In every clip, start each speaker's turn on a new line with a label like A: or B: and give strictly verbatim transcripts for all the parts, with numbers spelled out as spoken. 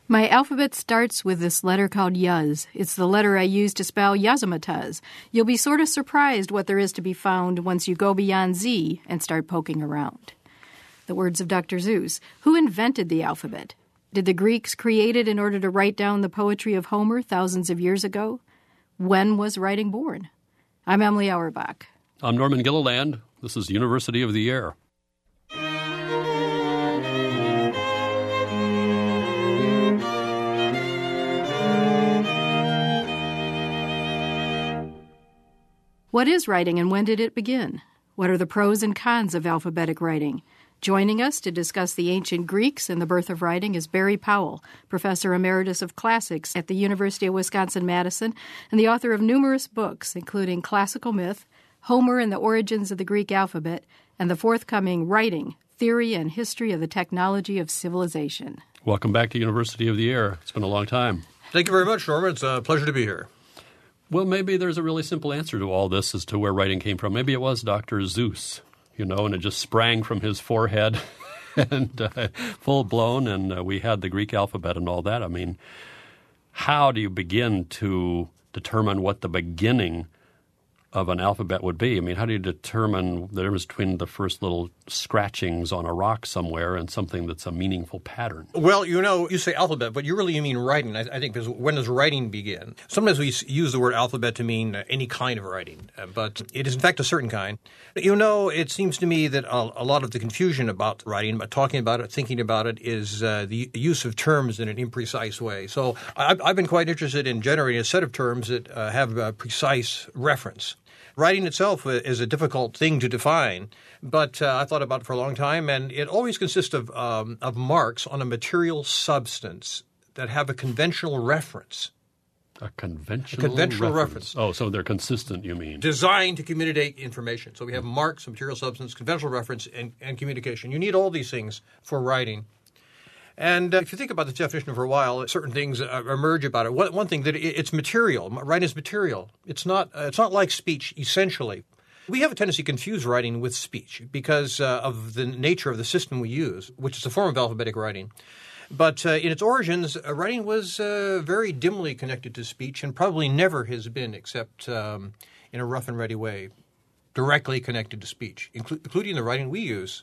A: My alphabet starts with this letter called Yuz. It's the letter I use to spell Yazamatuz. You'll be sort of surprised what there is to be found once you go beyond Z and start poking around. The words of Doctor Seuss. Who invented the alphabet? Did the Greeks create it in order to write down the poetry of Homer thousands of years ago? When was writing born? I'm Emily Auerbach.
B: I'm Norman Gilliland. This is University of the Air.
A: What is writing and when did it begin? What are the pros and cons of alphabetic writing? Joining us to discuss the ancient Greeks and the birth of writing is Barry Powell, Professor Emeritus of Classics at the University of Wisconsin-Madison and the author of numerous books, including Classical Myth, Homer and the Origins of the Greek Alphabet, and the forthcoming Writing, Theory and History of the Technology of Civilization.
B: Welcome back to University of the Air. It's been a long time.
C: Thank you very much, Norman. It's a pleasure to be here.
B: Well, maybe there's a really simple answer to all this as to where writing came from. Maybe it was Doctor Seuss, you know, and it just sprang from his forehead and uh, full-blown, and uh, we had the Greek alphabet and all that. I mean, how do you begin to determine what the beginning of an alphabet would be? I mean, how do you determine the difference between the first little scratchings on a rock somewhere and something that's a meaningful pattern?
C: Well, you know, you say alphabet, but you really mean writing, I, I think, because when does writing begin? Sometimes we use the word alphabet to mean uh, any kind of writing, uh, but it is, in fact, a certain kind. You know, it seems to me that a, a lot of the confusion about writing, about talking about it, thinking about it, is uh, the use of terms in an imprecise way. So I've, I've been quite interested in generating a set of terms that uh, have a precise reference. Writing itself is a difficult thing to define, but uh, I thought about it for a long time, and it always consists of um, of marks on a material substance that have a conventional reference.
B: A conventional,
C: a conventional
B: reference.
C: reference.
B: Oh, so they're consistent, you mean?
C: Designed to communicate information. So we have marks, material substance, conventional reference, and, and communication. You need all these things for writing. And uh, if you think about this definition for a while, certain things uh, emerge about it. One, one thing, that it, it's material. Writing is material. It's not, uh, it's not like speech, essentially. We have a tendency to confuse writing with speech because uh, of the nature of the system we use, which is a form of alphabetic writing. But uh, in its origins, uh, writing was uh, very dimly connected to speech and probably never has been except um, in a rough and ready way, directly connected to speech, inclu- including the writing we use.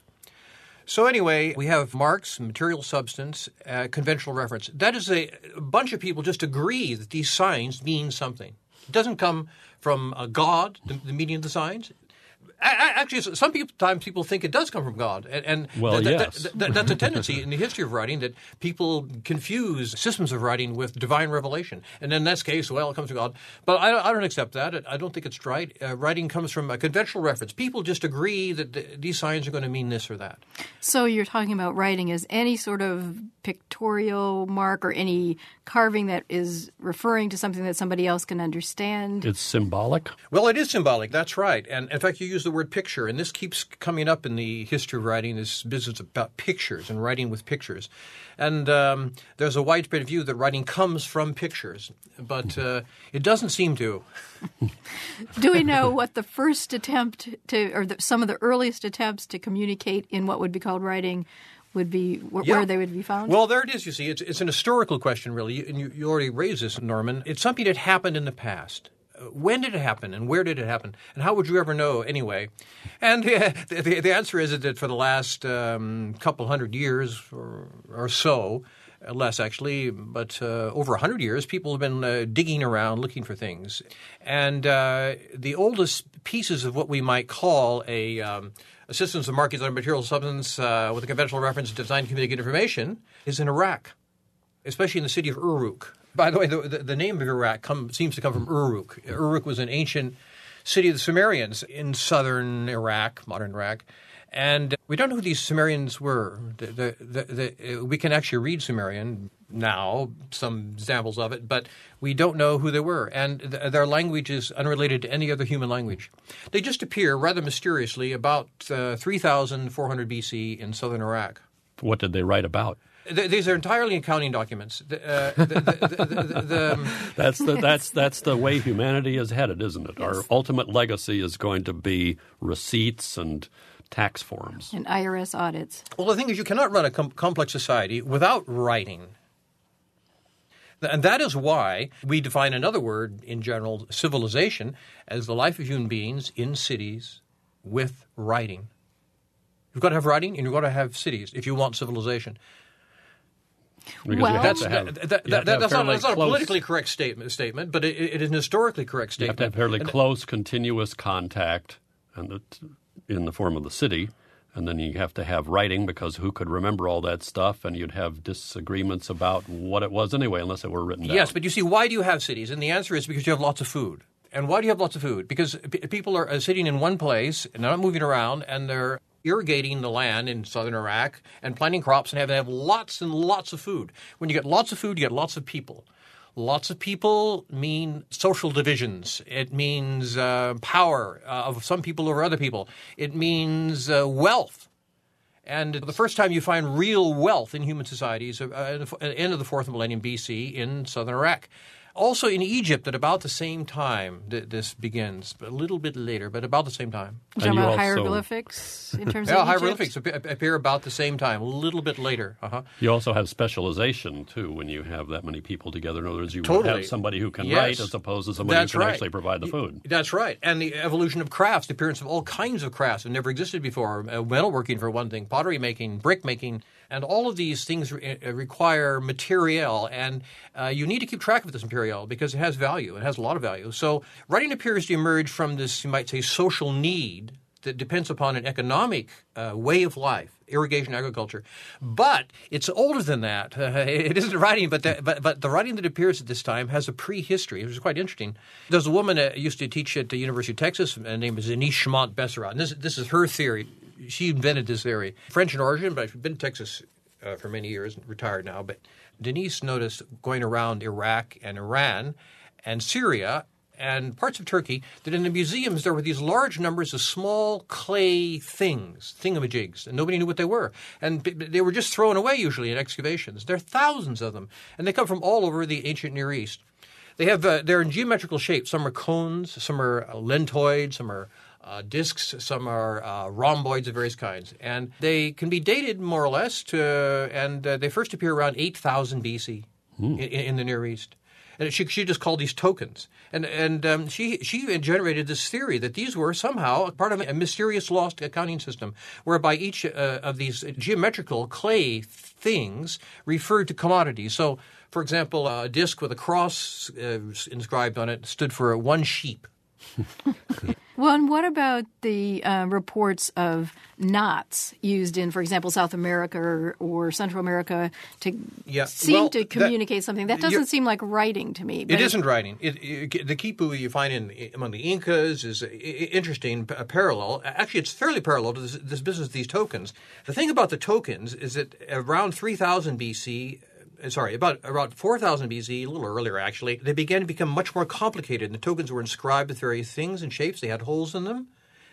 C: So anyway, we have marks, material substance, uh, conventional reference. That is a, a bunch of people just agree that these signs mean something. It doesn't come from uh, God, the, the meaning of the signs. Actually, some people, times people think it does come from God. And, and
B: well,
C: th-
B: yes.
C: th- th- that's a tendency in the history of writing that people confuse systems of writing with divine revelation. And in this case, well, it comes from God. But I, I don't accept that. I don't think it's right. Uh, writing comes from a conventional reference. People just agree that the, these signs are going to mean this or that.
A: So you're talking about writing as any sort of pictorial mark or any carving that is referring to something that somebody else can understand?
B: It's symbolic?
C: Well, it is symbolic. That's right. And in fact, you use the word picture, and this keeps coming up in the history of writing, this business about pictures and writing with pictures. And um, there's a widespread view that writing comes from pictures, but uh, it doesn't seem to.
A: Do we know what the first attempt to, or the, some of the earliest attempts to communicate in what would be called writing would be, wh-
C: yeah.
A: where they would be found?
C: Well, there it is, you see. It's, it's an historical question, really, and you, you already raised this, Norman. It's something that happened in the past. When did it happen, and where did it happen, and how would you ever know anyway? And uh, the, the answer is that for the last um, couple hundred years or, or so, less actually, but uh, over a hundred years, people have been uh, digging around looking for things. And uh, the oldest pieces of what we might call a, um, a systems of markings on a material substance uh, with a conventional reference designed to communicate information is in Iraq, especially in the city of Uruk. By the way, the, the, the name of Iraq come, seems to come from Uruk. Uruk was an ancient city of the Sumerians in southern Iraq, modern Iraq. And we don't know who these Sumerians were. The, the, the, the, we can actually read Sumerian now, some examples of it, but we don't know who they were. And th- their language is unrelated to any other human language. They just appear rather mysteriously about uh, three thousand four hundred B C in southern Iraq.
B: What did they write about?
C: These are entirely accounting documents. The, uh, the, the, the, the, the, um,
B: that's the that's that's the way humanity is headed, isn't it?
A: Yes.
B: Our ultimate legacy is going to be receipts and tax forms
A: and I R S audits.
C: Well, the thing is, you cannot run a com- complex society without writing. And that is why we define another word in general, civilization, as the life of human beings in cities with writing. You've got to have writing and you've got to have cities if you want civilization.
B: Because
A: Well-
B: you have
C: That's,
B: to have,
C: that, that,
B: you have to
C: that,
B: have
C: that's, not,
B: fairly
C: that's not a
B: close-
C: politically correct statement, statement but it, it is an historically correct
B: You have
C: statement.
B: to have fairly
C: And-
B: close, continuous contact and it, in the form of the city. And then you have to have writing because who could remember all that stuff? And you'd have disagreements about what it was anyway, unless it were written down.
C: Yes, but you see, why do you have cities? And the answer is because you have lots of food. And why do you have lots of food? Because p- people are uh, sitting in one place and they're not moving around, and they're irrigating the land in southern Iraq and planting crops and have, have lots and lots of food. When you get lots of food, you get lots of people. Lots of people mean social divisions. It means uh, power uh, of some people over other people. It means uh, wealth. And the first time you find real wealth in human societies uh, at the end of the fourth millennium B C in southern Iraq. Also in Egypt at about the same time that this begins, a little bit later, but about the same time.
A: You're
B: And
A: talking
B: you
A: about
B: also-
A: hieroglyphics in terms
C: Yeah,
A: of Egypt?
C: hieroglyphics appear, appear about the same time, a little bit later. Uh-huh.
B: You also have specialization, too, when you have that many people together. In other words, you would
C: Totally.
B: have somebody who can
C: Yes.
B: write as opposed to somebody
C: That's
B: who can
C: right.
B: actually provide the food.
C: That's right. And the evolution of crafts, the appearance of all kinds of crafts that never existed before, uh, metalworking for one thing, pottery making, brick making, and all of these things re- uh, require material, and uh, you need to keep track of this material because it has value. It has a lot of value. So writing appears to emerge from this, you might say, social need that depends upon an economic uh, way of life, irrigation, agriculture. But it's older than that. Uh, it isn't writing, but the, but, but the writing that appears at this time has a prehistory, which is quite interesting. There's a woman that used to teach at the University of Texas, her name is Denise Schmont-Besserat, and this, this is her theory. She invented this theory. French in origin, but she's been in Texas uh, for many years, retired now. But Denise noticed going around Iraq and Iran and Syria and parts of Turkey that in the museums there were these large numbers of small clay things, thingamajigs, and nobody knew what they were. And b- they were just thrown away usually in excavations. There are thousands of them, and they come from all over the ancient Near East. They have uh, they're in geometrical shape. Some are cones, some are uh, lentoids, some are uh, discs, some are uh, rhomboids of various kinds, and they can be dated more or less to, and uh, they first appear around eight thousand B C in, in the Near East. And she, she just called these tokens. And, and um, she, she generated this theory that these were somehow part of a mysterious lost accounting system whereby each uh, of these geometrical clay things referred to commodities. So, for example, a disc with a cross uh, inscribed on it stood for one sheep.
A: Well, and what about the uh, reports of knots used in, for example, South America or, or Central America to
C: Yeah,
A: seem
C: well,
A: to
C: that-
A: communicate something? That
C: you're-
A: doesn't seem like writing to me.
C: It isn't writing. It, it, the quipu you find in among the Incas is an interesting p- parallel. Actually, it's fairly parallel to this, this business of these tokens. The thing about the tokens is that around three thousand B C, uh, sorry, about around four thousand B C, a little earlier actually, they began to become much more complicated. And the tokens were inscribed with various things and shapes. They had holes in them,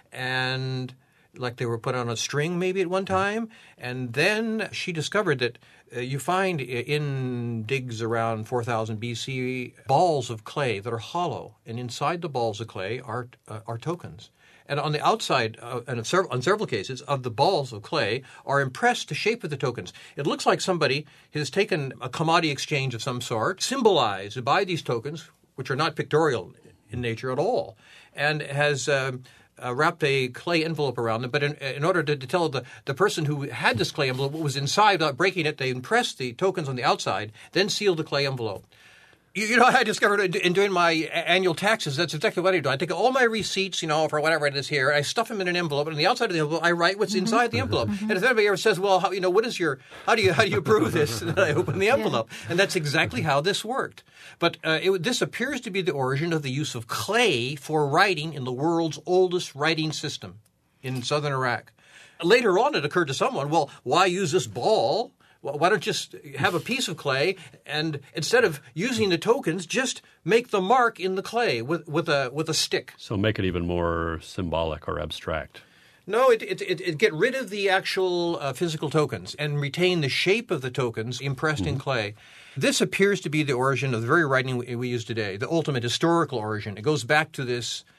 C: and like they were put on a string maybe at one time. And then she discovered that uh, you find in digs around four thousand B C balls of clay that are hollow, and inside the balls of clay are uh, are tokens. And on the outside, uh, and on several, on several cases, of the balls of clay are impressed the shape of the tokens. It looks like somebody has taken a commodity exchange of some sort, symbolized by these tokens, which are not pictorial in nature at all, and has um, uh, wrapped a clay envelope around them. But in, in order to, to tell the, the person who had this clay envelope what was inside without breaking it, they impressed the tokens on the outside, then sealed the clay envelope. You, you know, I discovered in doing my annual taxes, that's exactly what I do. I take all my receipts, you know, for whatever it is here, and I stuff them in an envelope, and on the outside of the envelope, I write what's
A: Mm-hmm.
C: inside the envelope. Mm-hmm. And if anybody ever says, well, how, you know, what is your, how do you, how do you prove this? And I open the envelope. Yeah. And that's exactly how this worked. But uh, it, this appears to be the origin of the use of clay for writing in the world's oldest writing system in southern Iraq. Later on, it occurred to someone, well, why use this ball? Why don't you just have a piece of clay and instead of using the tokens, just make the mark in the clay with, with a with a stick?
B: So make it even more symbolic or abstract.
C: No, it it, it, it get rid of the actual uh, physical tokens and retain the shape of the tokens impressed mm-hmm. in clay. This appears to be the origin of the very writing we, we use today, the ultimate historical origin. It goes back to this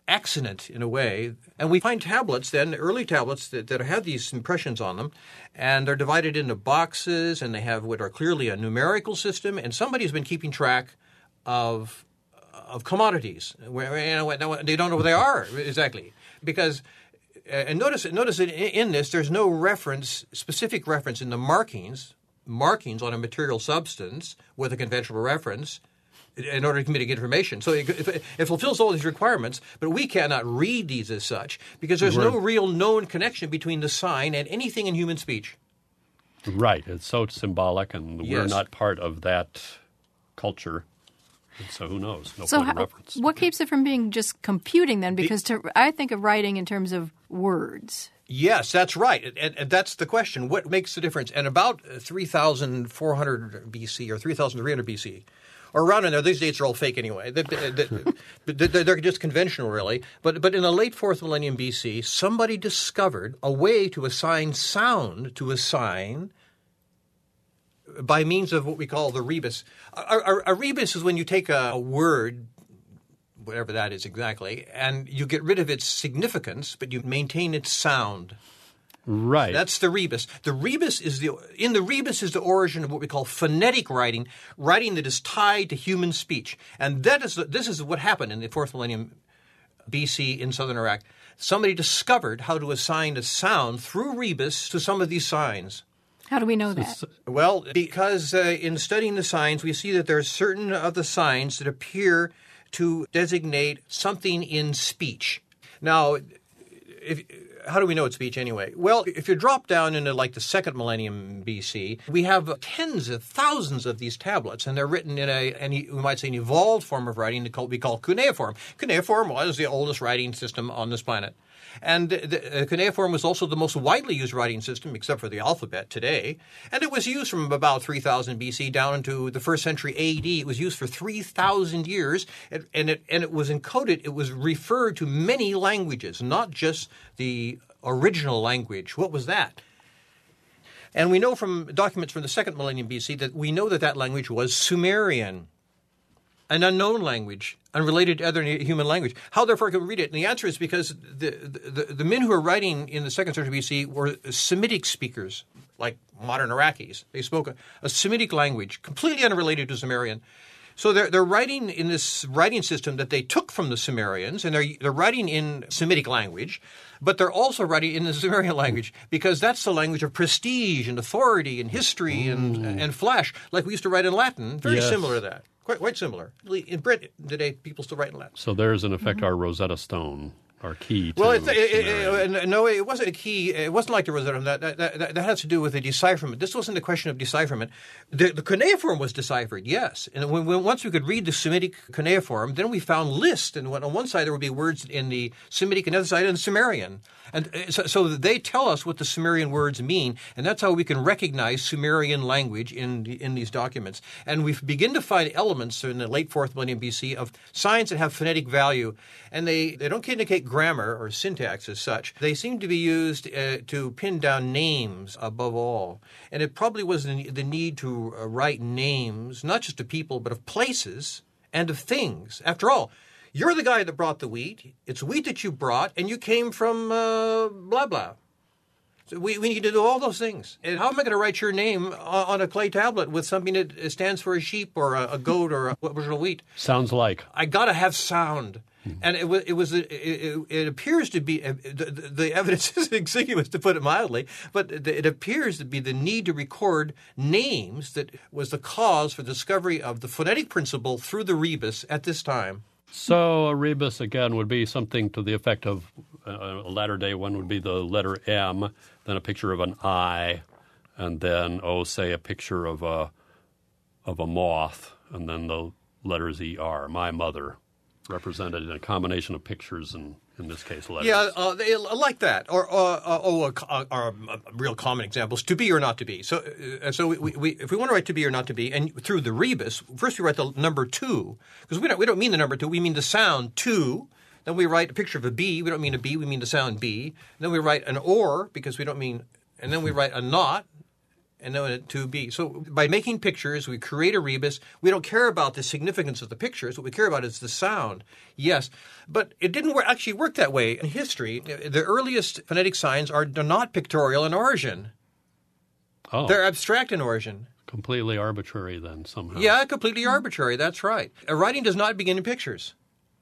C: accident in a way. And we find tablets then, early tablets that, that have these impressions on them, and they're divided into boxes, and they have what are clearly a numerical system, and somebody's been keeping track of of commodities. Where, you know, they don't know what they are exactly. Because, and notice, notice that in this, there's no reference, specific reference in the markings, markings on a material substance with a conventional reference, in order to communicate information. So it, it fulfills all these requirements, but we cannot read these as such because there's no real known connection between the sign and anything in human speech.
B: Right. It's so symbolic, and
C: Yes.
B: we're not part of that culture. And so who knows? No
A: So
B: point in
A: how,
B: reference.
A: what keeps it from being just computing then? Because to, I think of writing in terms of words.
C: Yes, that's right. And, and that's the question. What makes the difference? And about three thousand four hundred B C or three thousand three hundred B C, or around in there, these dates are all fake anyway. They, they, they, they're just conventional, really. But, but in the late fourth millennium B C, somebody discovered a way to assign sound to a sign by means of what we call the rebus. A, a, a rebus is when you take a, a word, whatever that is exactly, and you get rid of its significance, but you maintain its sound.
B: Right.
C: That's the rebus. The rebus is the in the rebus is the origin of what we call phonetic writing, writing that is tied to human speech. And that is the, this is what happened in the fourth millennium B C in southern Iraq. Somebody discovered how to assign a sound through rebus to some of these signs.
A: How do we know that?
C: Well, because uh, in studying the signs, we see that there are certain of the signs that appear to designate something in speech. Now, if, how do we know it's speech anyway? Well, if you drop down into like the second millennium B C, we have tens of thousands of these tablets, and they're written in a, and we might say, an evolved form of writing that we call cuneiform. Cuneiform was the oldest writing system on this planet. And the uh, cuneiform was also the most widely used writing system, except for the alphabet today. And it was used from about three thousand B C down into the first century A D. It was used for three thousand years, and, and, it, and it was encoded. It was referred to many languages, not just the original language. What was that? And we know from documents from the second millennium B C that we know that that language was Sumerian, an unknown language, unrelated to other human language. How, therefore, can we read it? And the answer is because the, the, the men who were writing in the second century B C were Semitic speakers, like modern Iraqis. They spoke a, a Semitic language, completely unrelated to Sumerian. So they're, they're writing in this writing system that they took from the Sumerians, and they're, they're writing in Semitic language, but they're also writing in the Sumerian language because that's the language of prestige and authority and history and, and flash, like we used to write in Latin, very
B: Yes.
C: similar to that. Quite, quite similar. In Britain today, people still write in Latin.
B: So there's, in effect, our Rosetta Stone, our key to
C: Well, it's, it,
B: Sumerian.
C: it, it, no, it wasn't a key. It wasn't like the Rosetta. That, that, that, that has to do with the decipherment. This wasn't a question of decipherment. The, the cuneiform was deciphered, yes. And when, when, once we could read the Semitic cuneiform, then we found lists. And on one side there would be words in the Semitic, and the other side in Sumerian. And so, so they tell us what the Sumerian words mean, and that's how we can recognize Sumerian language in the, in these documents. And we begin to find elements in the late fourth millennium B C of signs that have phonetic value, and they, they don't indicate grammar or syntax as such. They seem to be used uh, to pin down names above all. And it probably was the, the need to uh, write names, not just of people, but of places and of things. After all, you're the guy that brought the wheat. It's wheat that you brought, and you came from uh, blah, blah. So we, we need to do all those things. And how am I going to write your name on, on a clay tablet with something that stands for a sheep or a, a goat or a bushel of wheat?
B: Sounds like.
C: I got to have sound. And it was, it, was it, it, it appears to be, the, the evidence is exiguous, to put it mildly, but it appears to be the need to record names that was the cause for the discovery of the phonetic principle through the rebus at this time.
B: So a rebus, again, would be something to the effect of uh, a latter-day one would be the letter M, then a picture of an I, and then, oh, say, a picture of a of a moth, and then the letters E R, my mother, represented in a combination of pictures and, in this case, letters.
C: Yeah, uh, they, like that. Or, uh, uh, oh, uh, uh, uh, real common examples, to be or not to be. So, uh, so we, we, if we want to write to be or not to be, and through the rebus, first we write the number two, because we don't, we don't mean the number two, we mean the sound two. Then we write a picture of a B. We don't mean a B, we mean the sound B. And then we write an or, because we don't mean, and then we write a not, and know it to be. So by making pictures, we create a rebus. We don't care about the significance of the pictures. What we care about is the sound. Yes, but it didn't work, actually work that way in history. The earliest phonetic signs are not pictorial in origin.
B: Oh.
C: They're abstract in origin.
B: Completely arbitrary then somehow.
C: Yeah, completely arbitrary. That's right. A writing does not begin in pictures.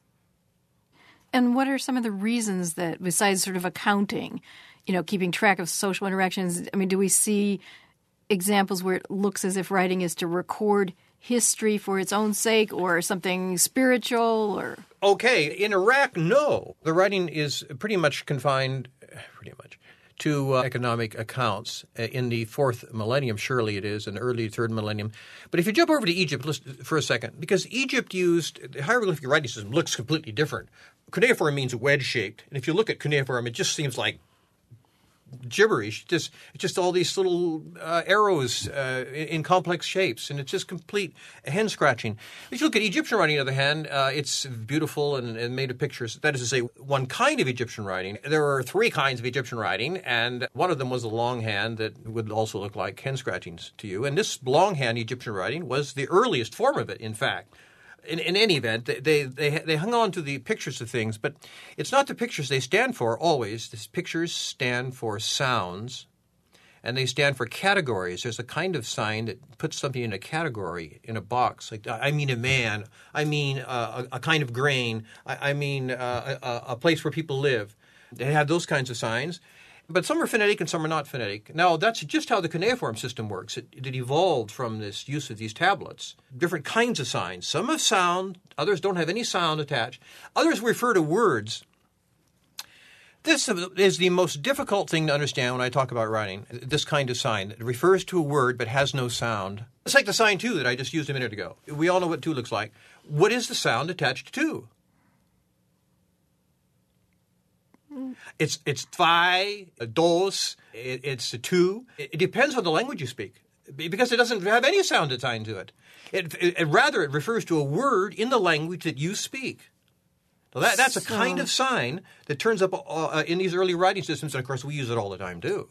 A: And what are some of the reasons that, besides sort of accounting, you know, keeping track of social interactions, I mean, do we see examples where it looks as if writing is to record history for its own sake or something spiritual or?
C: Okay, in Iraq, no. The writing is pretty much confined, pretty much, to uh, economic accounts. In the fourth millennium, surely it is, and early third millennium. But if you jump over to Egypt for a second, because Egypt used, the hieroglyphic writing system looks completely different. Cuneiform means wedge-shaped, and if you look at cuneiform, it just seems like gibberish. Just just all these little uh, arrows uh, in, in complex shapes, and it's just complete hen scratching. If you look at Egyptian writing, on the other hand, uh, it's beautiful and, and made of pictures. That is to say, one kind of Egyptian writing. There are three kinds of Egyptian writing, and one of them was a longhand that would also look like hen scratchings to you. And this longhand Egyptian writing was the earliest form of it, in fact. In, in any event, they, they they hung on to the pictures of things, but it's not the pictures they stand for always. These pictures stand for sounds, and they stand for categories. There's a kind of sign that puts something in a category, in a box. Like, I mean a man. I mean uh, a, a kind of grain. I, I mean uh, a, a place where people live. They have those kinds of signs. But some are phonetic and some are not phonetic. Now, that's just how the cuneiform system works. It, it evolved from this use of these tablets. Different kinds of signs. Some have sound. Others don't have any sound attached. Others refer to words. This is the most difficult thing to understand when I talk about writing, this kind of sign. It refers to a word but has no sound. It's like the sign two that I just used a minute ago. We all know what two looks like. What is the sound attached to two? It's it's zwei, dos, it, it's a two. It, it depends on the language you speak, because it doesn't have any sound assigned to it. It, it, it rather, it refers to a word in the language that you speak. So that, that's a
A: So-
C: kind of sign that turns up uh, in these early writing systems, and of course we use it all the time too.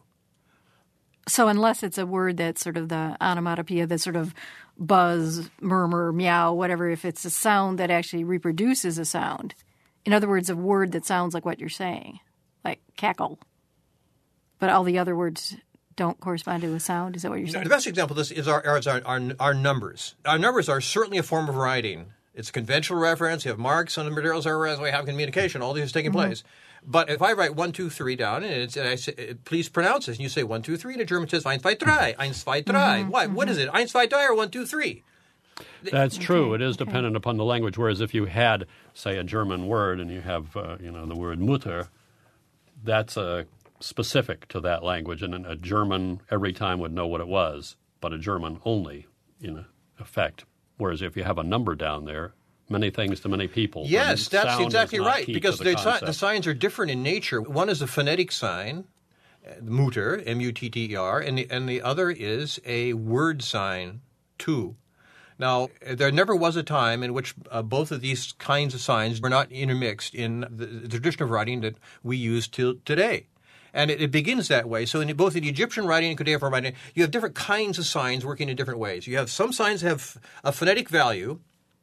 A: So unless it's a word that's sort of the onomatopoeia, that sort of buzz, murmur, meow, whatever, if it's a sound that actually reproduces a sound. In other words, a word that sounds like what you're saying, like cackle. But all the other words don't correspond to a sound? Is that what you're saying?
C: The best example of this is our, is our, our, our numbers. Our numbers are certainly a form of writing. It's a conventional reference. You have marks on the materials as we have communication. All these is taking mm-hmm. place. But if I write one, two, three down, and, it's, and I say, please pronounce this, and you say one, two, three, and the German says eins, zwei, drei, eins, zwei, drei.
A: Mm-hmm.
C: Why?
A: Mm-hmm.
C: What is it? Eins, zwei, drei, or one, two, three?
B: That's true.
A: Okay.
B: It is
A: Okay.
B: dependent upon the language. Whereas if you had, say, a German word and you have, uh, you know, the word Mutter, that's uh, specific to that language, and a German every time would know what it was, but a German only, in effect. Whereas if you have a number down there, many things to many people.
C: Yes,
B: and
C: that's
B: sound
C: exactly
B: is not
C: right,
B: key
C: because
B: to the,
C: the, si-
B: concept.
C: the signs are different in nature. One is a phonetic sign, uh, Mutter, M U T T E R, and the, and the other is a word sign, tu. Now, there never was a time in which uh, both of these kinds of signs were not intermixed in the, the tradition of writing that we use till today. And it, it begins that way. So in both in Egyptian writing and cuneiform writing, you have different kinds of signs working in different ways. You have some signs that have a phonetic value,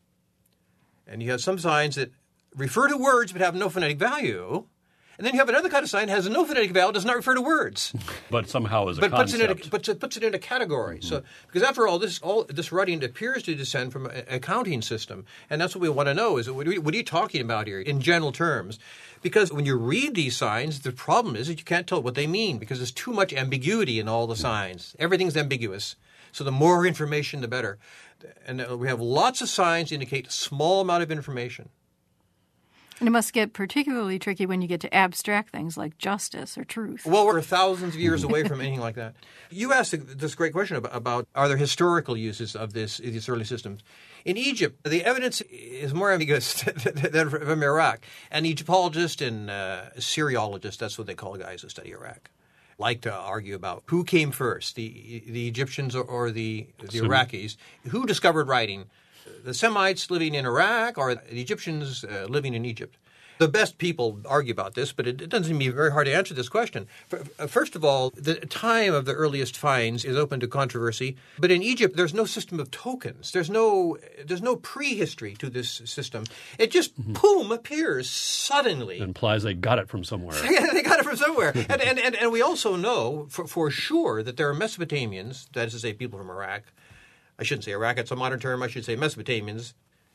C: and you have some signs that refer to words but have no phonetic value. And then you have another kind of sign that has no phonetic value, does not refer to words.
B: But somehow as a
C: But puts it, in a,
B: concept.
C: puts, it, puts it in a category. Mm-hmm. So, because after all, this all this writing appears to descend from an accounting system, and that's what we want to know: is what are, we, what are you talking about here in general terms? Because when you read these signs, the problem is that you can't tell what they mean because there's too much ambiguity in all the signs. Everything's ambiguous. So the more information, the better. And we have lots of signs indicate a small amount of information.
A: And it must get particularly tricky when you get to abstract things like justice or truth.
C: Well, we're thousands of years away from anything like that. You asked this great question about, about are there historical uses of this these early systems. In Egypt, the evidence is more ambiguous than from Iraq. An Egyptologist and uh, Syriologist, that's what they call guys who study Iraq, like to argue about who came first, the the Egyptians or, or the, the Iraqis. Who discovered writing? The Semites living in Iraq or the Egyptians uh, living in Egypt? The best people argue about this, but it, it doesn't seem to be very hard to answer this question. First of all, the time of the earliest finds is open to controversy. But in Egypt, there's no system of tokens. There's no there's no prehistory to this system. It just, mm-hmm. boom, appears suddenly.
B: It implies they got it from somewhere.
C: They got it from somewhere. and, and, and, and we also know for, for sure that there are Mesopotamians, that is to say people from Iraq. I shouldn't say Iraq, it's a modern term. I should say Mesopotamians.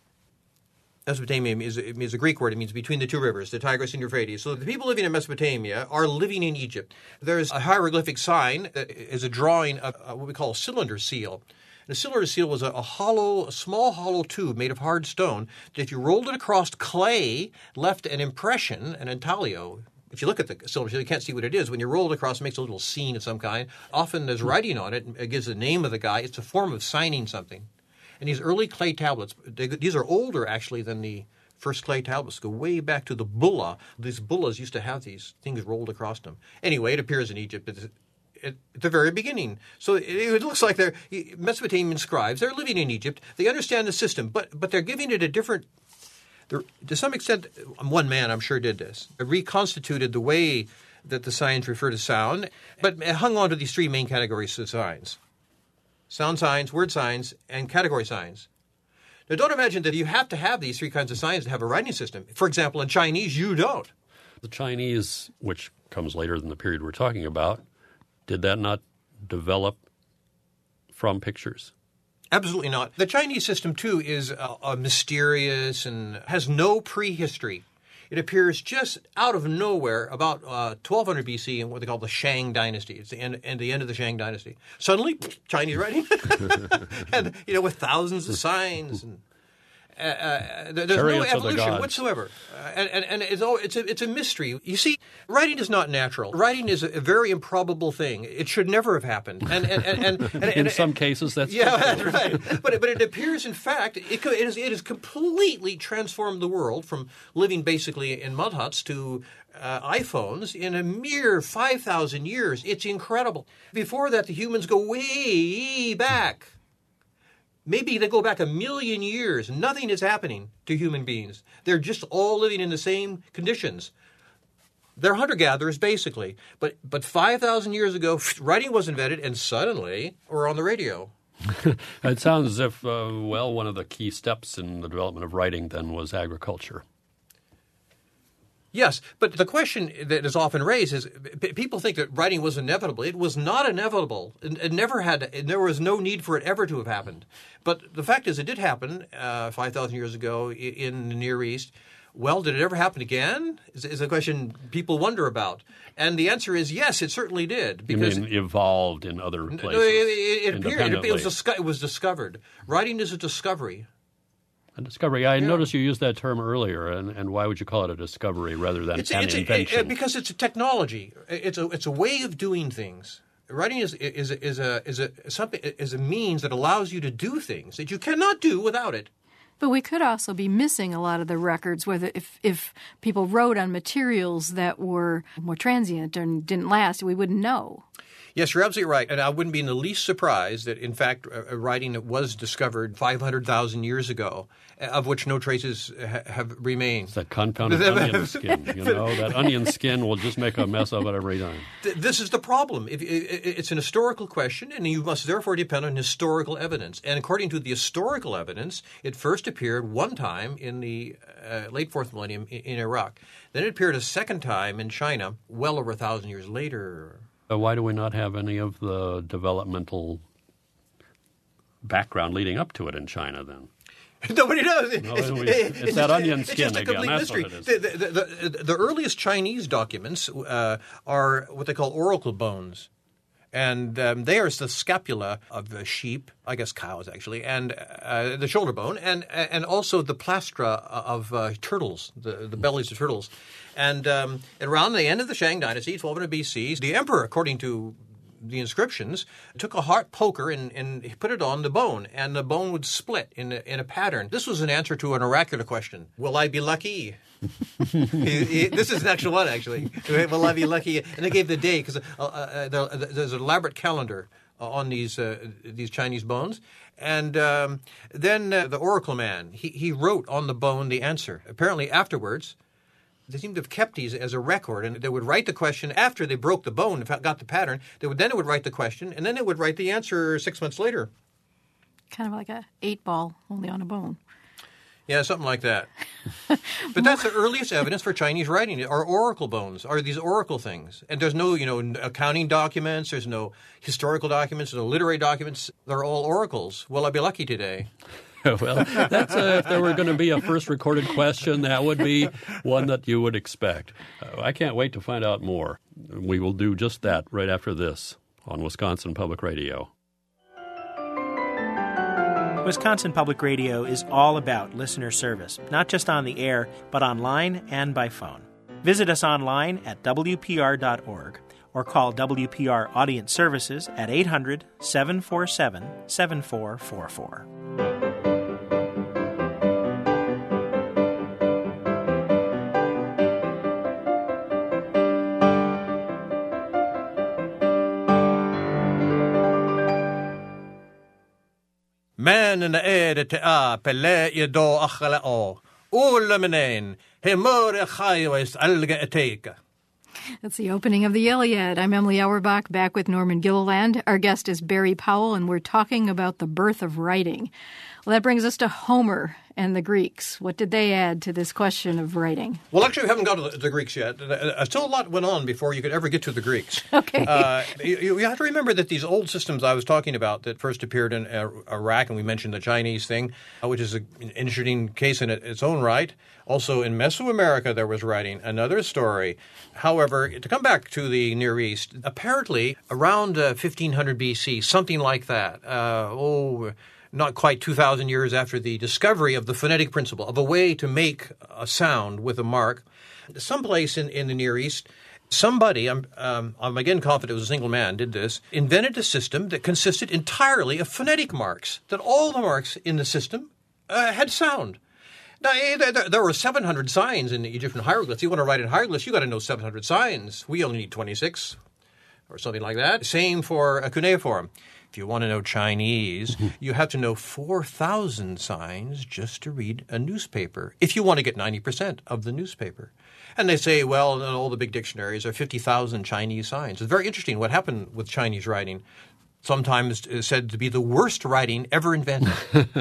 C: Mesopotamia is, is a Greek word. It means between the two rivers, the Tigris and Euphrates. So the people living in Mesopotamia are living in Egypt. There's a hieroglyphic sign that is a drawing of what we call a cylinder seal. And a cylinder seal was a, a hollow, a small hollow tube made of hard stone that if you rolled it across clay, left an impression, an intaglio. If you look at the cylinder seal, you can't see what it is. When you roll it across, it makes a little scene of some kind. Often there's writing on it. It gives the name of the guy. It's a form of signing something. And these early clay tablets, they, these are older actually than the first clay tablets. Go way back to the bulla. These bullas used to have these things rolled across them. Anyway, it appears in Egypt at, at the very beginning. So it, it looks like they're Mesopotamian scribes. They're living in Egypt. They understand the system, but but they're giving it a different. To some extent, one man I'm sure did this. It reconstituted the way that the signs refer to sound, but it hung on to these three main categories of signs. Sound signs, word signs, and category signs. Now, don't imagine that you have to have these three kinds of signs to have a writing system. For example, in Chinese, you don't.
B: The Chinese, which comes later than the period we're talking about, did that not develop from pictures?
C: Absolutely not. The Chinese system, too, is uh, uh, mysterious and has no prehistory. It appears just out of nowhere about uh, twelve hundred B C in what they call the Shang Dynasty. It's the end, and the end of the Shang Dynasty. Suddenly, Chinese writing, and you know, with thousands of signs, and uh, uh, there's
B: Chariots
C: no evolution whatsoever. Uh, and and, and it's, oh, it's a it's a mystery. You see, writing is not natural. Writing is a, a very improbable thing. It should never have happened. And and and, and, and
B: in and, some cases, that's
C: yeah, that's right. But but it appears, in fact, it it has it has completely transformed the world from living basically in mud huts to uh, iPhones in a mere five thousand years. It's incredible. Before that, the humans go way back. Maybe they go back a million years. Nothing is happening to human beings. They're just all living in the same conditions. They're hunter-gatherers, basically. But but five thousand years ago, writing was invented, and suddenly we're on the radio.
B: It sounds as if, uh, well, one of the key steps in the development of writing then was agriculture.
C: Yes, but the question that is often raised is p- people think that writing was inevitable. It was not inevitable. It, it never had. To, there was no need for it ever to have happened. But the fact is, it did happen uh, five thousand years ago in the Near East. Well, did it ever happen again? Is, is a question people wonder about. And the answer is yes, it certainly did.
B: Because you mean evolved in other places?
C: No, it, it, it appeared. It was, it was discovered. Writing is a discovery.
B: A discovery. I
C: yeah.
B: noticed you used that term earlier, and, and why would you call it a discovery rather than
C: it's,
B: an
C: it's
B: invention?
C: A, because it's a technology. It's a it's a way of doing things. Writing is is is a is a something is a means that allows you to do things that you cannot do without it.
A: But we could also be missing a lot of the records, whether if if people wrote on materials that were more transient and didn't last, we wouldn't know.
C: Yes, you're absolutely right. And I wouldn't be in the least surprised that, in fact, a writing that was discovered five hundred thousand years ago, of which no traces ha- have remained.
B: It's that confounded onion skin, you know? That onion skin will just make a mess of it every time.
C: This is the problem. It's an historical question, and you must therefore depend on historical evidence. And according to the historical evidence, it first appeared one time in the uh, late fourth millennium in Iraq. Then it appeared a second time in China, well over a thousand years later.
B: So why do we not have any of the developmental background leading up to it in China then?
C: Nobody knows.
B: No, it's, we, it's, it's that onion skin
C: it's just a
B: again.
C: Complete
B: That's
C: mystery.
B: what it is.
C: The, the, the, the earliest Chinese documents uh, are what they call oracle bones. And um, they are the scapula of the sheep, I guess cows actually, and uh, the shoulder bone, and and also the plastra of uh, turtles, the, the bellies of turtles. And, um, and around the end of the Shang Dynasty, twelve hundred B C, the emperor, according to the inscriptions, took a heart poker and, and put it on the bone, and the bone would split in a, in a pattern. This was an answer to an oracular question. Will I be lucky? he, he, this is an actual one, actually. Will I be lucky? And they gave the day, because uh, uh, there's an elaborate calendar on these uh, these Chinese bones. And um, then uh, the oracle man, he, he wrote on the bone the answer. Apparently afterwards, They seem to have kept these as a record, and they would write the question after they broke the bone, got the pattern. They would then they would write the question, and then they would write the answer six months later.
A: Kind of like a eight ball, only on a bone.
C: Yeah, something like that. But that's the earliest evidence for Chinese writing, are oracle bones, are these oracle things. And there's no, you know, accounting documents, there's no historical documents, there's no literary documents. They're all oracles. Will I be lucky today?
B: Well, that's uh, if there were going to be a first recorded question, that would be one that you would expect. Uh, I can't wait to find out more. We will do just that right after this on Wisconsin Public Radio.
D: Wisconsin Public Radio is all about listener service, not just on the air, but online and by phone. Visit us online at W P R dot org or call W P R Audience Services at eight hundred, seven four seven, seven four four four.
C: Man in the air te a pele ye do achala o. Ulamenain, he more chayos alga eteka.
A: That's the opening of the Iliad. I'm Emily Auerbach, back with Norman Gilliland. Our guest is Barry Powell, and we're talking about the birth of writing. Well, that brings us to Homer and the Greeks. What did they add to this question of writing?
C: Well, actually, we haven't got to the, the Greeks yet. Uh, still a lot went on before you could ever get to the Greeks.
A: Okay.
C: Uh, you, you have to remember that these old systems I was talking about that first appeared in uh, Iraq, and we mentioned the Chinese thing, uh, which is a, an interesting case in it, its own right. Also in Mesoamerica there was writing, another story. However, to come back to the Near East, apparently around uh, fifteen hundred B C, something like that, uh, oh... not quite two thousand years after the discovery of the phonetic principle, of a way to make a sound with a mark, someplace in, in the Near East, somebody, I'm, um, I'm again confident it was a single man, did this, invented a system that consisted entirely of phonetic marks, that all the marks in the system uh, had sound. Now, there, there were seven hundred signs in the Egyptian hieroglyphs. You want to write in hieroglyphs, you got to know seven hundred signs. We only need twenty-six or something like that. Same for a cuneiform. If you want to know Chinese, you have to know four thousand signs just to read a newspaper, if you want to get ninety percent of the newspaper. And they say, well, in all the big dictionaries are fifty thousand Chinese signs. It's very interesting what happened with Chinese writing. Sometimes is said to be the worst writing ever invented.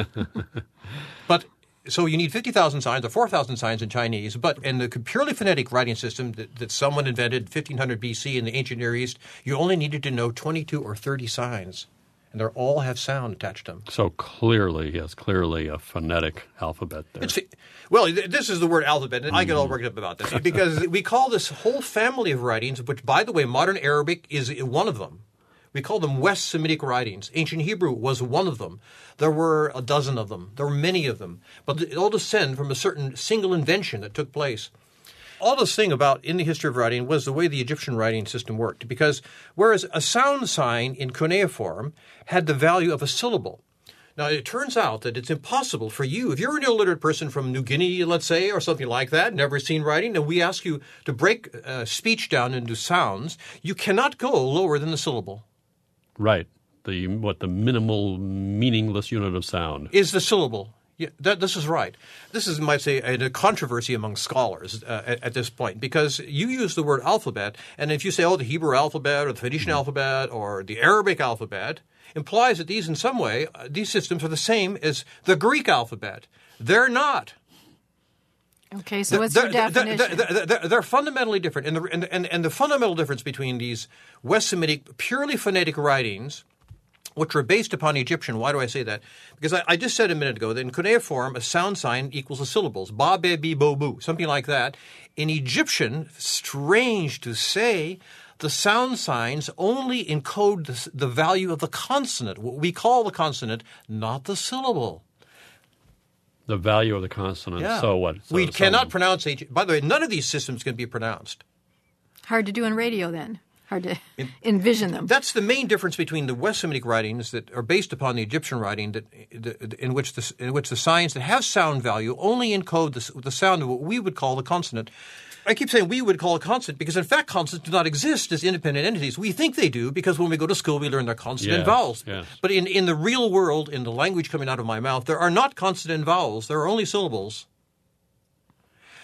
C: But so you need fifty thousand signs or four thousand signs in Chinese, but in the purely phonetic writing system that, that someone invented fifteen hundred B C in the ancient Near East, you only needed to know twenty-two or thirty signs. And they all have sound attached to them.
B: So clearly, yes, clearly a phonetic alphabet there.
C: It's, well, this is the word alphabet, and I get all worked up about this because we call this whole family of writings, which, by the way, modern Arabic is one of them. We call them West Semitic writings. Ancient Hebrew was one of them. There were a dozen of them. There were many of them. But they all descend from a certain single invention that took place. All this thing about in the history of writing was the way the Egyptian writing system worked. Because whereas a sound sign in cuneiform had the value of a syllable. Now, it turns out that it's impossible for you, if you're an illiterate person from New Guinea, let's say, or something like that, never seen writing, and we ask you to break uh, speech down into sounds, you cannot go lower than the syllable.
B: Right. The what the minimal, meaningless unit of sound
C: is the syllable. Yeah, that, this is right. This is, might say, a, a controversy among scholars uh, at, at this point, because you use the word alphabet, and if you say, oh, the Hebrew alphabet or the Phoenician mm-hmm. alphabet or the Arabic alphabet, implies that these, in some way, uh, these systems are the same as the Greek alphabet. They're not.
A: Okay, so what's
C: they're,
A: your definition?
C: They're, they're, they're, they're fundamentally different. And the, and, and, and the fundamental difference between these West Semitic, purely phonetic writings, which were based upon Egyptian. Why do I say that? Because I, I just said a minute ago that in cuneiform, a sound sign equals the syllables. Ba, be, bi, bo, bu, something like that. In Egyptian, strange to say, the sound signs only encode the, the value of the consonant, what we call the consonant, not the syllable.
B: The value of the consonant.
C: Yeah.
B: So what? So
C: we cannot
B: some...
C: pronounce H. By the way, none of these systems can be pronounced.
A: Hard to do in radio then. Hard to in, envision them.
C: That's the main difference between the West Semitic writings that are based upon the Egyptian writing, that in which the in which the signs that have sound value only encode the, the sound of what we would call the consonant. I keep saying we would call a consonant because, in fact, consonants do not exist as independent entities. We think they do because when we go to school, we learn their consonant
B: yes,
C: and vowels.
B: Yes.
C: But in, in the real world, in the language coming out of my mouth, there are not consonant and vowels. There are only syllables.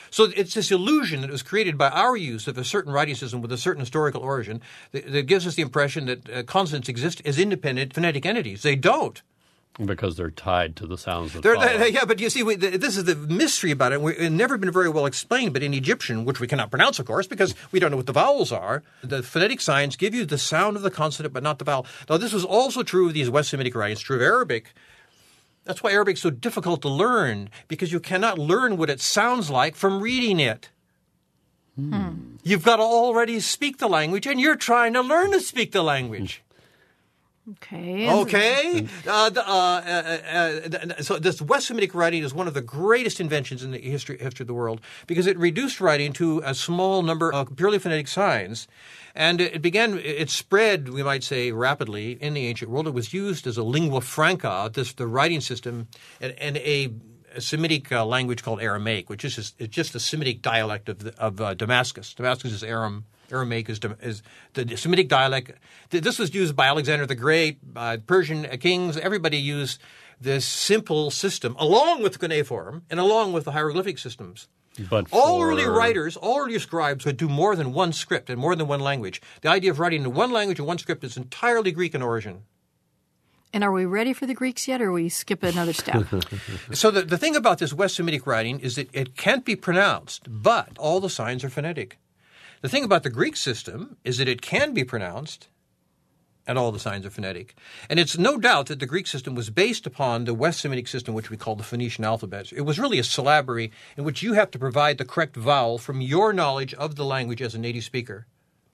C: So it's this illusion that was created by our use of a certain writing system with a certain historical origin that, that gives us the impression that uh, consonants exist as independent phonetic entities. They don't.
B: Because they're tied to the sounds that
C: They're,
B: follow.
C: they, yeah, but you see, we, the, this is the mystery about it. We, it's never been very well explained, but in Egyptian, which we cannot pronounce, of course, because we don't know what the vowels are, the phonetic signs give you the sound of the consonant but not the vowel. Now, this was also true of these West Semitic writings, true of Arabic. That's why Arabic is so difficult to learn, because you cannot learn what it sounds like from reading it. Hmm. You've got to already speak the language, and you're trying to learn to speak the language.
A: Okay.
C: Okay. Uh, the, uh, uh, uh, so this West Semitic writing is one of the greatest inventions in the history, history of the world because it reduced writing to a small number of purely phonetic signs. And it began, it spread, we might say, rapidly in the ancient world. It was used as a lingua franca, this the writing system, and, and a, a Semitic uh, language called Aramaic, which is just, it's just a Semitic dialect of, the, of uh, Damascus. Damascus is Aram. Aramaic is, is the Semitic dialect. This was used by Alexander the Great, by Persian kings. Everybody used this simple system along with the cuneiform and along with the hieroglyphic systems.
B: But
C: all
B: for...
C: early writers, all early scribes would do more than one script and more than one language. The idea of writing in one language and one script is entirely Greek in origin.
A: And are we ready for the Greeks yet, or we skip another step?
C: So the, the thing about this West Semitic writing is that it can't be pronounced, but all the signs are phonetic. The thing about the Greek system is that it can be pronounced, and all the signs are phonetic. And it's no doubt that the Greek system was based upon the West Semitic system, which we call the Phoenician alphabet. It was really a syllabary in which you have to provide the correct vowel from your knowledge of the language as a native speaker.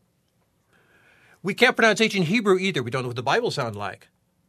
C: We can't pronounce ancient Hebrew either. We don't know what the Bible sounds like.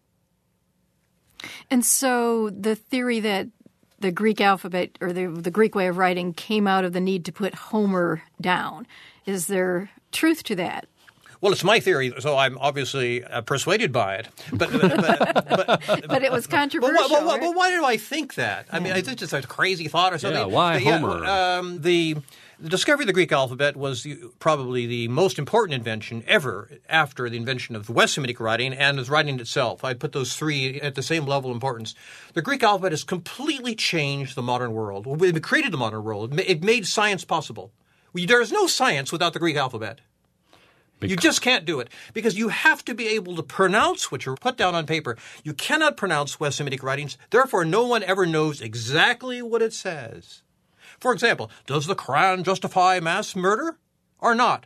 A: And so the theory that the Greek alphabet or the, the Greek way of writing came out of the need to put Homer down. Is there truth to that?
C: Well, it's my theory, so I'm obviously uh, persuaded by it. But but, but, but,
A: but it was controversial.
C: But, but, but,
A: right?
C: but why do I think that? I mean, I think it's a crazy thought or something.
B: Yeah, why
C: but, yeah,
B: Homer?
C: Um, the, the discovery of the Greek alphabet was the, probably the most important invention ever after the invention of the West Semitic writing and of writing itself. I'd put those three at the same level of importance. The Greek alphabet has completely changed the modern world. It created the modern world. It made science possible. There is no science without the Greek alphabet. Because you just can't do it because you have to be able to pronounce what you're put down on paper. You cannot pronounce West Semitic writings. Therefore, no one ever knows exactly what it says. For example, does the Quran justify mass murder or not?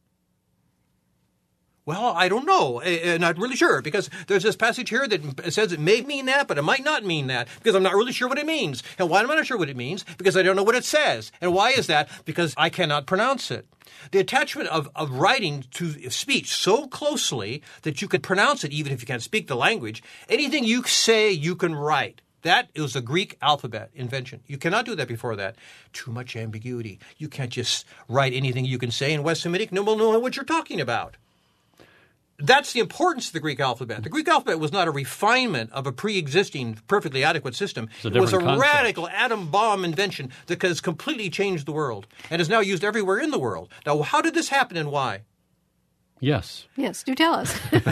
C: Well, I don't know. I'm not really sure because there's this passage here that says it may mean that, but it might not mean that because I'm not really sure what it means. And why am I not sure what it means? Because I don't know what it says. And why is that? Because I cannot pronounce it. The attachment of, of writing to speech so closely that you can pronounce it even if you can't speak the language, anything you say you can write. That is a Greek alphabet invention. You cannot do that before that. Too much ambiguity. You can't just write anything you can say in West Semitic. No one will know what you're talking about. That's the importance of the Greek alphabet. The Greek alphabet was not a refinement of a pre-existing, perfectly adequate system.
B: A
C: it was a
B: concept.
C: radical atom bomb invention that has completely changed the world and is now used everywhere in the world. Now, how did this happen and why?
B: Yes.
A: Yes, do tell us. I,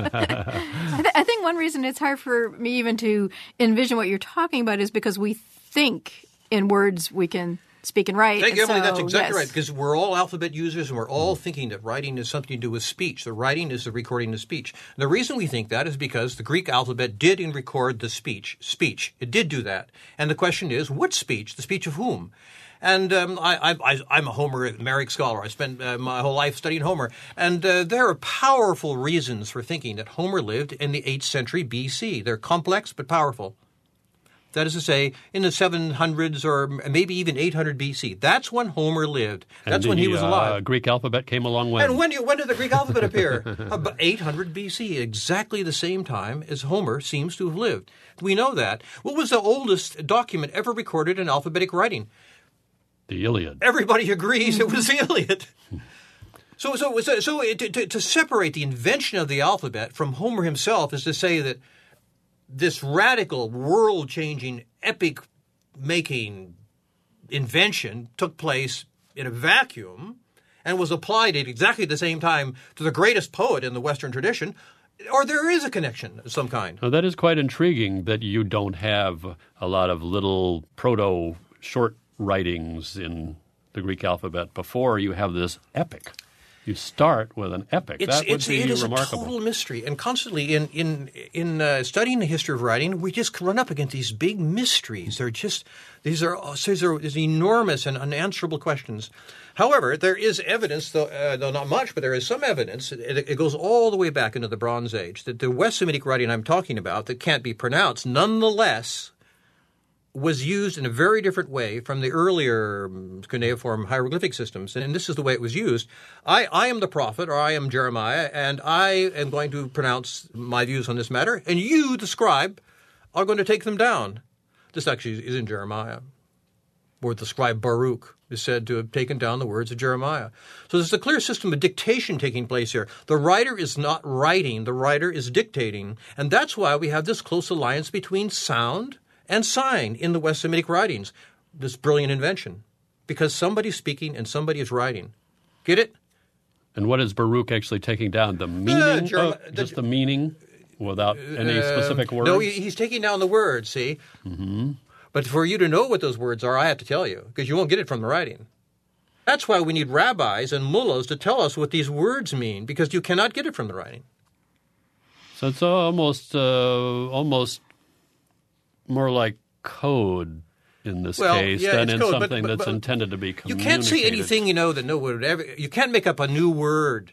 A: th- I think one reason it's hard for me even to envision what you're talking about is because we think in words we can speak and write.
C: Thank you, Emily.
A: So,
C: That's exactly
A: yes.
C: right, because we're all alphabet users and we're all thinking that writing is something to do with speech. The writing is the recording of speech. And the reason we think that is because the Greek alphabet did in record the speech. Speech. It did do that. And the question is, what speech? The speech of whom? And um, I, I, I'm a Homeric scholar. I spent uh, my whole life studying Homer. And uh, there are powerful reasons for thinking that Homer lived in the eighth century B C. They're complex but powerful. That is to say, in the seven hundreds or maybe even eight hundred B C. That's when Homer lived. That's
B: and
C: when
B: the,
C: he was alive.
B: Uh, Greek alphabet came along when?
C: And when, do you, when did the Greek alphabet appear? About eight hundred B C, exactly the same time as Homer seems to have lived. We know that. What was the oldest document ever recorded in alphabetic writing?
B: The Iliad.
C: Everybody agrees it was the Iliad. So, so, so, so to, to, to separate the invention of the alphabet from Homer himself is to say that this radical, world-changing, epic-making invention took place in a vacuum and was applied at exactly the same time to the greatest poet in the Western tradition, or there is a connection of some kind.
B: Now, that is quite intriguing that you don't have a lot of little proto short writings in the Greek alphabet before you have this epic. You start with an epic.
C: It's,
B: that would
C: it's,
B: be
C: it is
B: remarkable.
C: a total mystery. And constantly in in in uh, studying the history of writing, we just run up against these big mysteries. They're just these are these are these enormous and unanswerable questions. However, there is evidence, though, uh, though not much, but there is some evidence. It, it goes all the way back into the Bronze Age that the West Semitic writing I'm talking about that can't be pronounced, nonetheless, was used in a very different way from the earlier cuneiform hieroglyphic systems. And this is the way it was used. I, I am the prophet, or I am Jeremiah, and I am going to pronounce my views on this matter, and you, the scribe, are going to take them down. This actually is in Jeremiah, where the scribe Baruch is said to have taken down the words of Jeremiah. So there's a clear system of dictation taking place here. The writer is not writing, the writer is dictating. And that's why we have this close alliance between sound and sign in the West Semitic writings, this brilliant invention, because somebody's speaking and somebody is writing. Get it?
B: And what is Baruch actually taking down? The meaning?
C: Uh, Jerem-
B: of, just the, the meaning without any
C: Uh,
B: specific words?
C: No, he, he's taking down the words, see?
B: Mm-hmm.
C: But for you to know what those words are, I have to tell you, because you won't get it from the writing. That's why we need rabbis and mullahs to tell us what these words mean, because you cannot get it from the writing.
B: So it's almost, uh, almost more like code in this
C: Well,
B: case
C: yeah,
B: than
C: it's
B: in
C: code, but-
B: something
C: but-
B: that's
C: but
B: intended to be
C: You
B: communicated.
C: can't say anything, you know, that no one would ever – you can't make up a new word.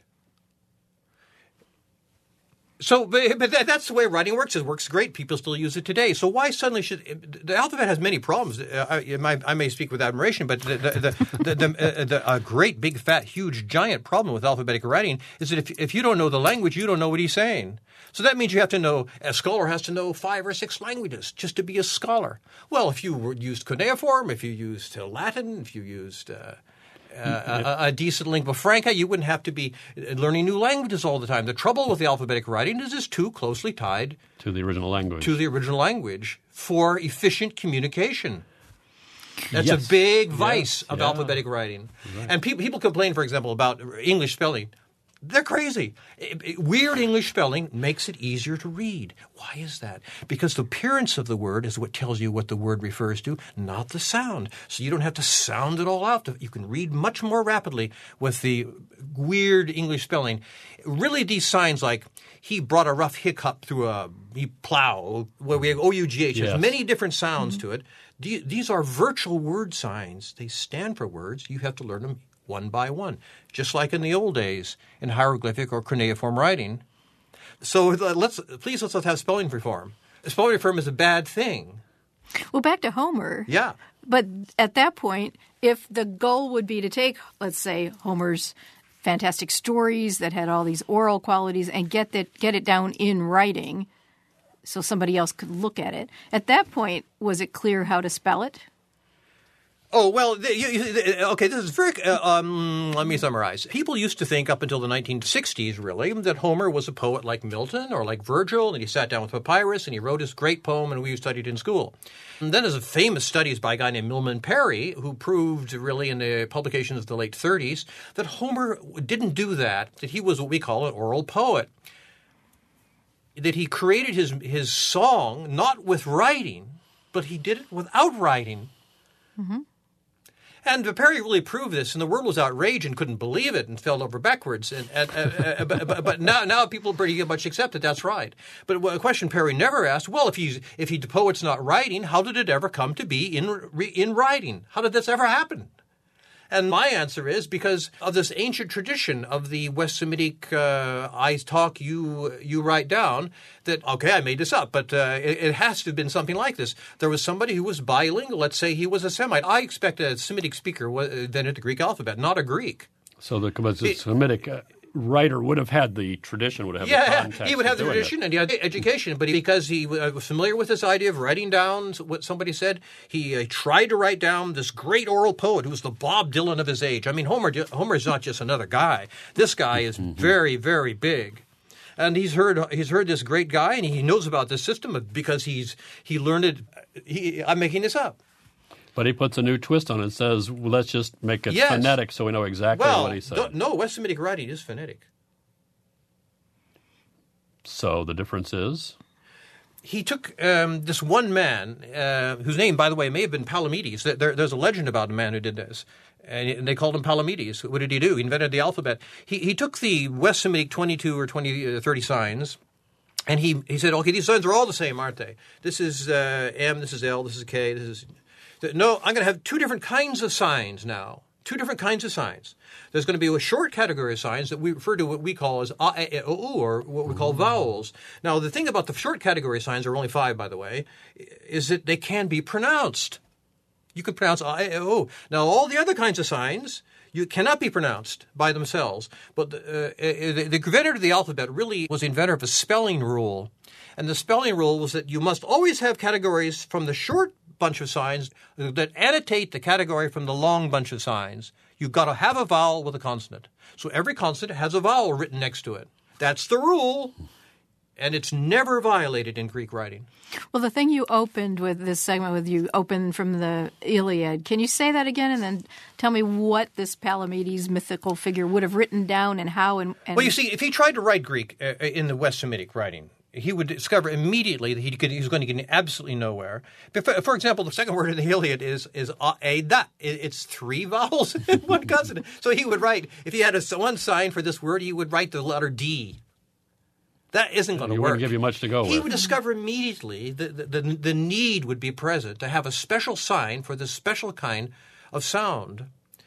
C: So, but, but that, that's the way writing works. It works great. People still use it today. So why suddenly should – the alphabet has many problems. Uh, I, I, I may speak with admiration, but the, the, the, the, the, uh, the, a great, big, fat, huge, giant problem with alphabetic writing is that if, if you don't know the language, you don't know what he's saying. So that means you have to know – a scholar has to know five or six languages just to be a scholar. Well, if you used cuneiform, if you used uh, Latin, if you used uh, – Uh, a, a decent lingua franca, you wouldn't have to be learning new languages all the time. The trouble with the alphabetic writing is it's too closely tied
B: to the original language.
C: to the original language for efficient communication. That's
B: Yes.
C: a big
B: Yes.
C: vice of
B: Yeah.
C: alphabetic writing. Right. And people people complain, for example, about English spelling. They're crazy. It, it, weird English spelling makes it easier to read. Why is that? Because the appearance of the word is what tells you what the word refers to, not the sound. So you don't have to sound it all out. You can read much more rapidly with the weird English spelling. Really, these signs like he brought a rough hiccup through a he plow, where we have O U G H.
B: Yes.
C: There's many different sounds mm-hmm. to it. These are virtual word signs. They stand for words. You have to learn them one by one, just like in the old days in hieroglyphic or cuneiform writing. So let's please let's, let's have spelling reform. Spelling reform is a bad thing.
A: Well, back to Homer.
C: Yeah.
A: But at that point, if the goal would be to take, let's say, Homer's fantastic stories that had all these oral qualities and get that get it down in writing so somebody else could look at it, at that point, was it clear how to spell it?
C: Oh, well, the, you, you, okay, this is very uh, – um, let me summarize. People used to think up until the nineteen sixties, really, that Homer was a poet like Milton or like Virgil, and he sat down with papyrus and he wrote his great poem, and we studied in school. And then there's a famous studies by a guy named Milman Parry who proved really in the publications of the late thirties that Homer didn't do that, that he was what we call an oral poet, that he created his his song not with writing, but he did it without writing. Mm-hmm. And Parry really proved this, and the world was outraged and couldn't believe it and fell over backwards. And, and uh, uh, but, but now, now people pretty much accept that that's right. But a question Parry never asked: well, if he's if he the poet's not writing, how did it ever come to be in in writing? How did this ever happen? And my answer is because of this ancient tradition of the West Semitic uh, I talk, you you write down, that, okay, I made this up, but uh, it, it has to have been something like this. There was somebody who was bilingual. Let's say he was a Semite. I expect a Semitic speaker invented the Greek alphabet, not a Greek.
B: So the, the Semitic uh, writer would have had the tradition, would have
C: yeah,
B: the context.
C: He would have the
B: doing
C: tradition
B: it.
C: and he had education, but because he was familiar with this idea of writing down what somebody said, he uh, tried to write down this great oral poet who was the Bob Dylan of his age. I mean, Homer Homer is not just another guy. This guy is mm-hmm. very, very big. And he's heard he's heard this great guy, and he knows about this system because he's he learned it. He, I'm making this up.
B: But he puts a new twist on it and says, well, let's just make it
C: yes.
B: phonetic so we know exactly
C: well,
B: what he said.
C: No, no, West Semitic writing is phonetic.
B: So the difference is?
C: he took um, this one man, uh, whose name, by the way, may have been Palamedes. There, there's a legend about a man who did this, and they called him Palamedes. What did he do? He invented the alphabet. He, he took the West Semitic twenty-two or twenty, uh, thirty signs, and he, he said, okay, these signs are all the same, aren't they? This is uh, M, this is L, this is K, this is... No, I'm going to have two different kinds of signs now. Two different kinds of signs. There's going to be a short category of signs that we refer to what we call as a, e, o, u, or what we call vowels. Now, the thing about the short category signs, there are only five, by the way, is that they can be pronounced. You can pronounce a, e, o, u. Now, all the other kinds of signs, you cannot be pronounced by themselves. But the, uh, the, the inventor of the alphabet really was the inventor of a spelling rule. And the spelling rule was that you must always have categories from the short bunch of signs that annotate the category from the long bunch of signs. You've got to have a vowel with a consonant. So every consonant has a vowel written next to it. That's the rule, and it's never violated in Greek writing.
A: Well, the thing you opened with this segment with, you opened from the Iliad. Can you say that again and then tell me what this Palamedes mythical figure would have written down and how? And, and...
C: Well, you see, if he tried to write Greek uh, in the West Semitic writing, he would discover immediately that he, could, he was going to get absolutely nowhere. For, for example, the second word in the Iliad is is a, a, da. It's three vowels in one consonant. So he would write, if he had a, one sign for this word, he would write the letter D. That isn't going to work.
B: He wouldn't give you much to go with.
C: He would discover immediately that the, the, the need would be present to have a special sign for this special kind of sound.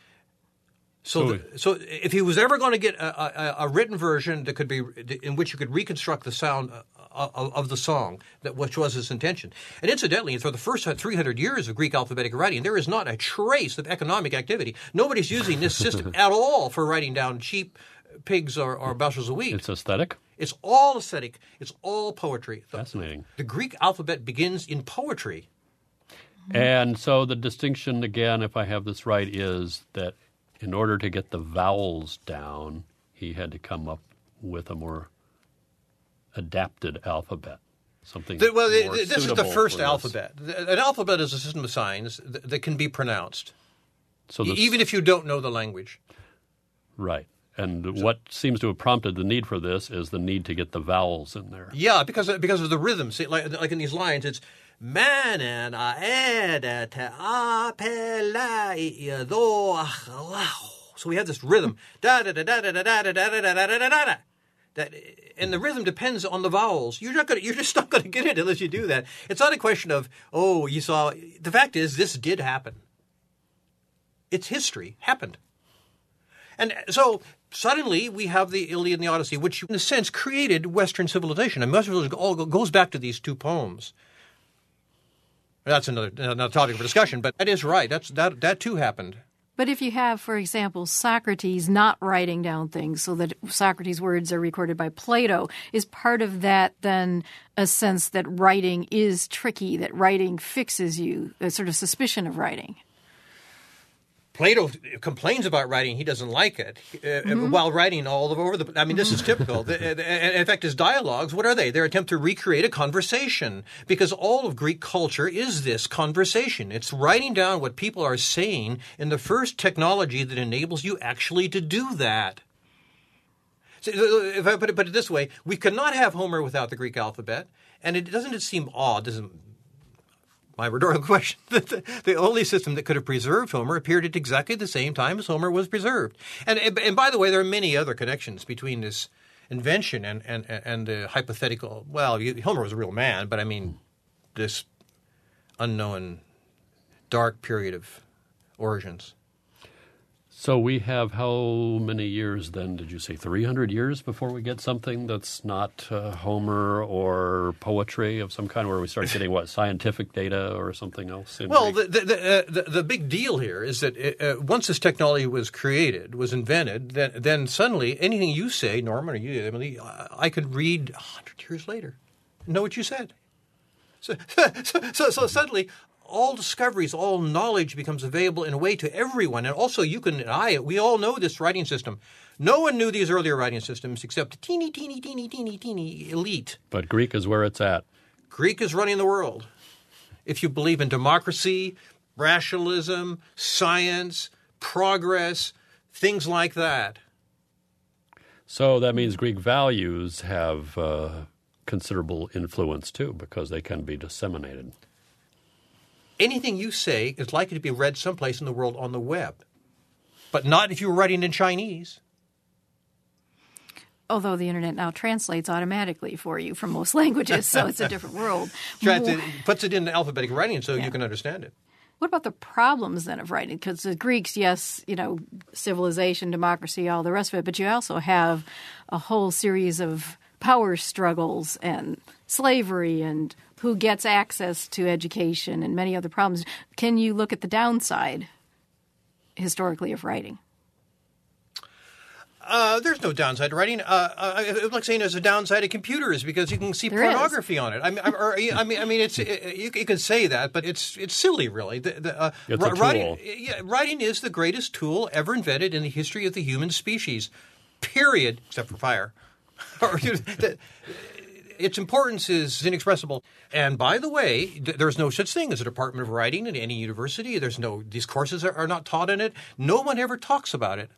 C: So, the, so if he was ever going to get a, a, a written version that could be in which you could reconstruct the sound of, of the song, that which was his intention. And incidentally, for the first three hundred years of Greek alphabetic writing, there is not a trace of economic activity. Nobody's using this system at all for writing down sheep, pigs, or, or bushels of wheat.
B: It's aesthetic?
C: It's all aesthetic. It's all poetry.
B: Fascinating.
C: The, the Greek alphabet begins in poetry.
B: And so the distinction, again, if I have this right, is that in order to get the vowels down, he had to come up with a more adapted alphabet, something
C: the, well,
B: more
C: this is the first alphabet. An alphabet is a system of signs that, that can be pronounced, so this, even if you don't know the language.
B: Right. And so, what seems to have prompted the need for this is the need to get the vowels in there.
C: Yeah, because of, because of the rhythm. See, like, like in these lines, it's man so we have this rhythm. Da da da da da da da da da da da da da. That, and the rhythm depends on the vowels. You're not going. You're just not going to get it unless you do that. It's not a question of oh, you saw. The fact is, this did happen. It's history. Happened. And so suddenly we have the Iliad and the Odyssey, which in a sense created Western civilization. And Western civilization all goes back to these two poems. That's another, another topic for discussion, but that is right. That's that that too happened.
A: But if you have, for example, Socrates not writing down things so that Socrates' words are recorded by Plato, is part of that then a sense that writing is tricky, that writing fixes you, a sort of suspicion of writing?
C: Plato complains about writing. He doesn't like it. Uh, mm-hmm. While writing all over the – I mean, this is typical. the, the, in fact, his dialogues, what are they? They're attempt to recreate a conversation because all of Greek culture is this conversation. It's writing down what people are saying in the first technology that enables you actually to do that. So if I put it, put it this way, we could not have Homer without the Greek alphabet, and it doesn't it seem odd, doesn't my rhetorical question, that the, the only system that could have preserved Homer appeared at exactly the same time as Homer was preserved. And and by the way, there are many other connections between this invention and and and the hypothetical. Well, Homer was a real man, but I mean, this unknown dark period of origins.
B: So we have how many years then, did you say, three hundred years before we get something that's not uh, Homer or poetry of some kind where we start getting, what, scientific data or something else?
C: Well, the the, the, uh, the the big deal here is that it, uh, once this technology was created, was invented, then, then suddenly anything you say, Norman, or you, Emily, I could read one hundred years later and know what you said. So, so, so, so suddenly all discoveries, all knowledge becomes available in a way to everyone. And also you can, and I, we all know this writing system. No one knew these earlier writing systems except a teeny, teeny, teeny, teeny, teeny elite.
B: But Greek is where it's at.
C: Greek is running the world. If you believe in democracy, rationalism, science, progress, things like that.
B: So that means Greek values have uh, considerable influence too, because they can be disseminated.
C: Anything you say is likely to be read someplace in the world on the web, but not if you were writing in Chinese.
A: Although the internet now translates automatically for you from most languages, so it's a different world.
C: It puts it in alphabetic writing so
A: yeah.
C: you can understand it.
A: What about the problems then of writing? Because the Greeks, yes, you know, civilization, democracy, all the rest of it, but you also have a whole series of power struggles and slavery and who gets access to education and many other problems. Can you look at the downside historically of writing?
C: Uh, there's no downside to writing. Uh, uh, like saying there's a downside to computers because you can see
A: there
C: pornography
A: is.
C: on it. I mean, or, I mean, I mean, it's it, you, you can say that, but it's it's silly, really. The, the, uh,
B: it's a tool.
C: Writing, yeah, writing is the greatest tool ever invented in the history of the human species. Period, except for fire. or, you know, the, its importance is inexpressible. And by the way, th- there's no such thing as a department of writing in any university. There's no these courses are, are not taught in it. No one ever talks about it.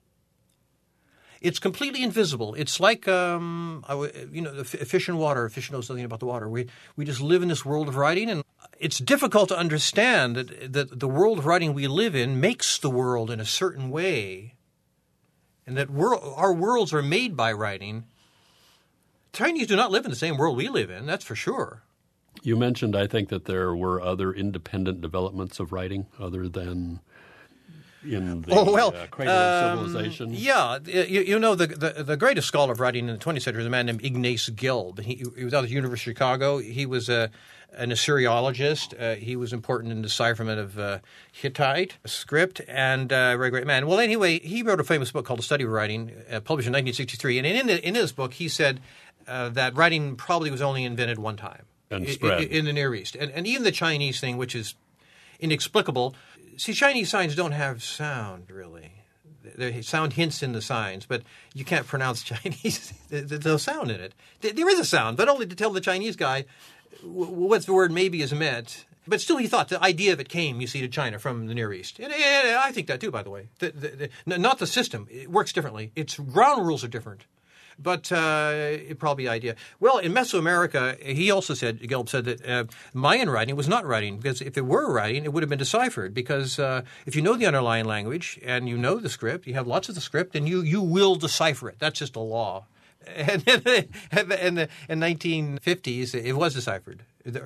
C: It's completely invisible. It's like, um, you know, the fish in water. Fish knows nothing about the water. We we just live in this world of writing, and it's difficult to understand that, that the world of writing we live in makes the world in a certain way, and that we're, our worlds are made by writing. Chinese do not live in the same world we live in, that's for sure.
B: You mentioned, I think, that there were other independent developments of writing other than in the
C: oh, well,
B: uh, cradle
C: um,
B: of civilization.
C: Yeah. You, you know, the, the the greatest scholar of writing in the twentieth century was a man named Ignace Gilb. He, he was out of the University of Chicago. He was a, an Assyriologist. Uh, he was important in the decipherment of uh, Hittite script, and uh, a very great man. Well, anyway, he wrote a famous book called The Study of Writing, uh, published in nineteen sixty-three. And in, the, in his book, he said uh, that writing probably was only invented one time.
B: And spread.
C: In, in the Near East. And, and even the Chinese thing, which is inexplicable. See, Chinese signs don't have sound, really. There sound hints in the signs, but you can't pronounce Chinese. There's no sound in it. There is a sound, but only to tell the Chinese guy what the word maybe is meant. But still, he thought the idea of it came, you see, to China from the Near East. And, and I think that, too, by the way. The, the, the, not the system. It works differently. Its ground rules are different. But uh, it probably the idea. Well, in Mesoamerica, he also said, Gelb said that uh, Mayan writing was not writing, because if it were writing, it would have been deciphered. Because uh, if you know the underlying language and you know the script, you have lots of the script, and you, you will decipher it. That's just a law. And in the, in the in nineteen fifties, it was deciphered.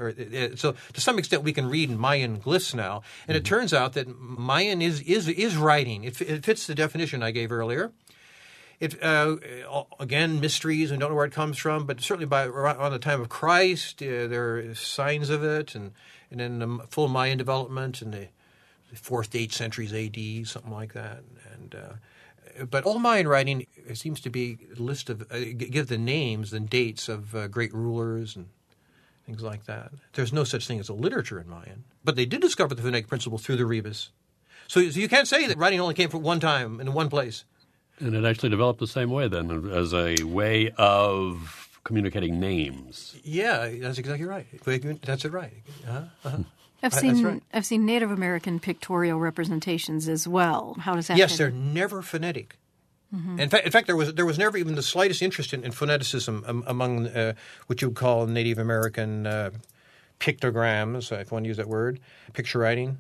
C: So to some extent, we can read Mayan glyphs now. And it turns out that Mayan is is is writing. It, it fits the definition I gave earlier. It, uh, again, mysteries, and don't know where it comes from, but certainly by around the time of Christ, uh, there are signs of it, and, and then the full Mayan development in the fourth to eighth centuries A D, something like that. And uh, but all Mayan writing seems to be a list of uh, give the names and dates of uh, great rulers and things like that. There's no such thing as a literature in Mayan, but they did discover the phonetic principle through the rebus. So, so you can't say that writing only came from one time in one place.
B: And it actually developed the same way then, as a way of communicating names.
C: Yeah, that's exactly right. That's it right. Uh-huh, uh-huh.
A: I've
C: That's
A: seen
C: right.
A: I've seen Native American pictorial representations as well. How does that?
C: Yes,
A: fit
C: they're
A: in?
C: never phonetic. Mm-hmm. In fact, in fact, there was there was never even the slightest interest in, in phoneticism um, among uh, what you would call Native American uh, pictograms, if you want to use that word, picture writing,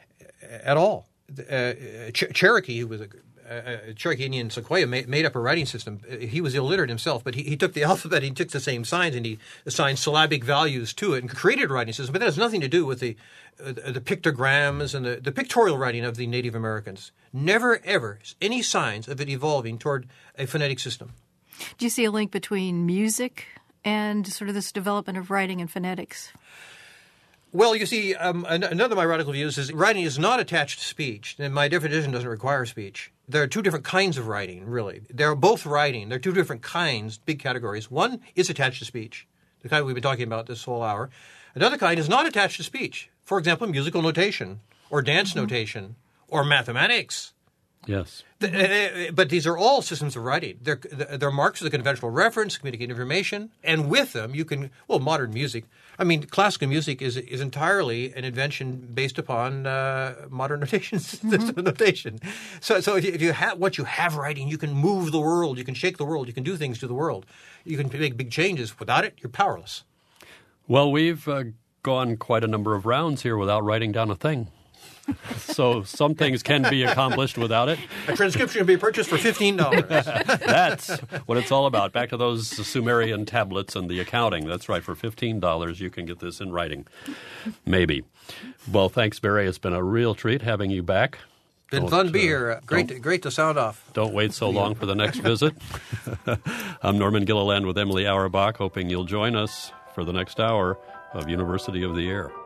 C: at all. Uh, Ch- Cherokee, who was a Uh, Cherokee Indian Sequoyah made, made up a writing system. He was illiterate himself, but he, he took the alphabet, he took the same signs, and he assigned syllabic values to it and created a writing system. But that has nothing to do with the uh, the pictograms and the, the pictorial writing of the Native Americans. Never, ever any signs of it evolving toward a phonetic system.
A: Do you see a link between music and sort of this development of writing and phonetics?
C: Well, you see, um, another of my radical views is writing is not attached to speech, and my definition doesn't require speech. There are two different kinds of writing, really. They're both writing. They're two different kinds, big categories. One is attached to speech, the kind we've been talking about this whole hour. Another kind is not attached to speech. For example, musical notation or dance mm-hmm. notation or mathematics.
B: Yes.
C: The, uh, but these are all systems of writing. They're, they're marks of the conventional reference, communicate information, and with them you can, well, modern music. I mean, classical music is is entirely an invention based upon uh, modern notation, mm-hmm. notation. So, so if you, if you have once you have writing, you can move the world, you can shake the world, you can do things to the world, you can make big changes. Without it, you're powerless.
B: Well, we've uh, gone quite a number of rounds here without writing down a thing. So some things can be accomplished without it.
C: A transcription can be purchased for fifteen dollars.
B: That's what it's all about. Back to those Sumerian tablets and the accounting. That's right. For fifteen dollars, you can get this in writing. Maybe. Well, thanks, Barry. It's been a real treat having you back.
C: Been
B: don't,
C: fun to be
B: uh,
C: here. Great to, great to sound off.
B: Don't wait so long for the next visit. I'm Norman Gilliland with Emily Auerbach, hoping you'll join us for the next hour of University of the Air.